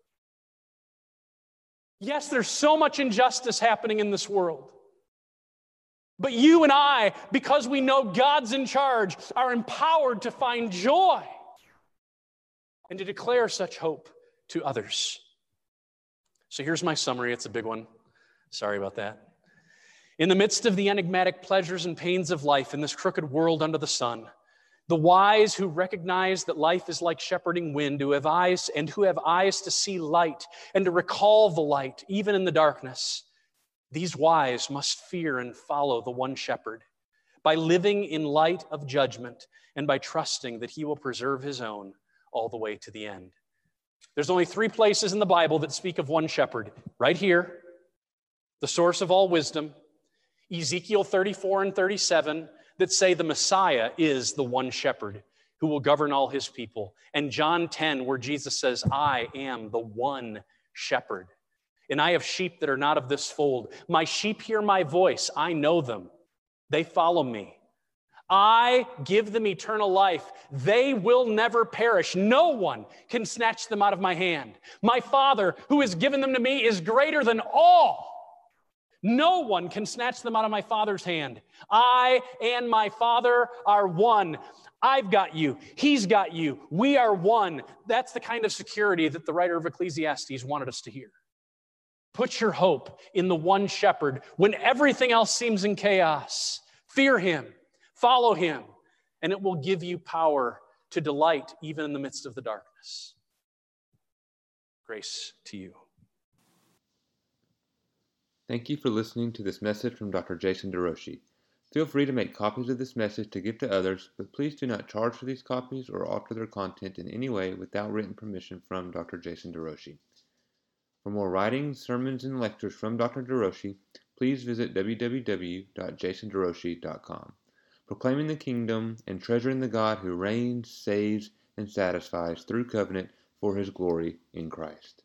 Speaker 2: Yes, there's so much injustice happening in this world. But you and I, because we know God's in charge, are empowered to find joy and to declare such hope to others. So here's my summary. It's a big one. Sorry about that. In the midst of the enigmatic pleasures and pains of life in this crooked world under the sun, the wise who recognize that life is like shepherding wind, who have eyes and who have eyes to see light and to recall the light, even in the darkness, these wise must fear and follow the one shepherd by living in light of judgment and by trusting that he will preserve his own all the way to the end. There's only three places in the Bible that speak of one shepherd. Right here, the source of all wisdom, Ezekiel thirty-four and thirty-seven, that say the Messiah is the one shepherd who will govern all his people. And John ten, where Jesus says, I am the one shepherd. And I have sheep that are not of this fold. My sheep hear my voice. I know them. They follow me. I give them eternal life. They will never perish. No one can snatch them out of my hand. My Father, who has given them to me, is greater than all. No one can snatch them out of my Father's hand. I and my Father are one. I've got you. He's got you. We are one. That's the kind of security that the writer of Ecclesiastes wanted us to hear. Put your hope in the one shepherd when everything else seems in chaos. Fear him. Follow him. And it will give you power to delight even in the midst of the darkness. Grace to you.
Speaker 1: Thank you for listening to this message from Doctor Jason DeRouchie. Feel free to make copies of this message to give to others, but please do not charge for these copies or alter their content in any way without written permission from Doctor Jason DeRouchie. For more writings, sermons, and lectures from Doctor DeRouchie, please visit w w w dot jason derouchie dot com. Proclaiming the kingdom and treasuring the God who reigns, saves, and satisfies through covenant for his glory in Christ.